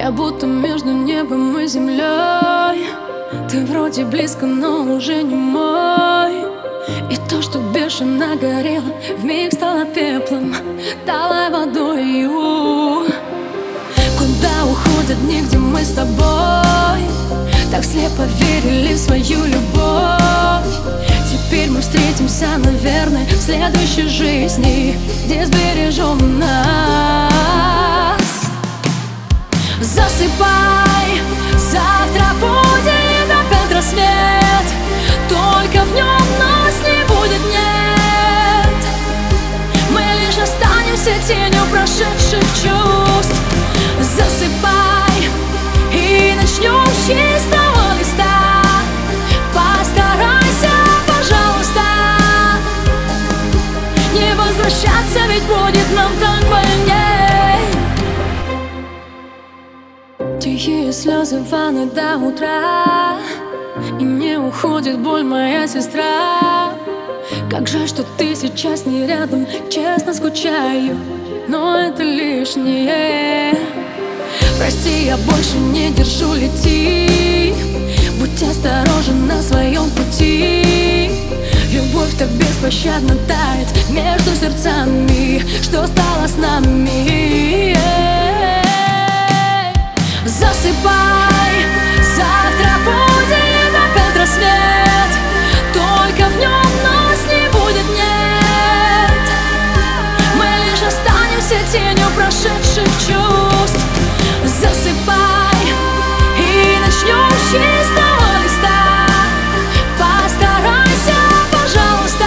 Я будто между небом и землей. Ты вроде близко, но уже не мой. И то, что бешено горело, вмиг стало пеплом, талой водою. Куда уходят дни, где мы с тобой так слепо верили в свою любовь? Теперь мы встретимся, наверное, в следующей жизни, где сбережем нас. Засыпай, завтра будет опять рассвет, только в нем нас не будет, нет. Мы лишь останемся тенью прошедших чувств. Засыпай и начнем с чистого листа. Постарайся, пожалуйста, не возвращаться, ведь будет нам так больней. Тихие слезы в ванной до утра, и не уходит боль, моя сестра. Как жаль, что ты сейчас не рядом, честно скучаю, но это лишнее. Прости, я больше не держу, лети. Будь осторожен на своем пути. Любовь так беспощадно тает между сердцами. Что стало с нами? Засыпай, завтра будет опять рассвет, только в нем нас не будет, нет. Мы лишь останемся тенью прошедших чувств. Засыпай и начнем с чистого листа. Постарайся, пожалуйста,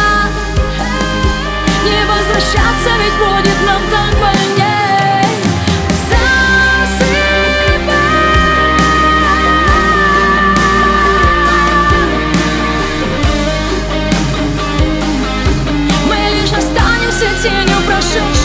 не возвращаться, ведь будет нам так больней. Тенью прошедших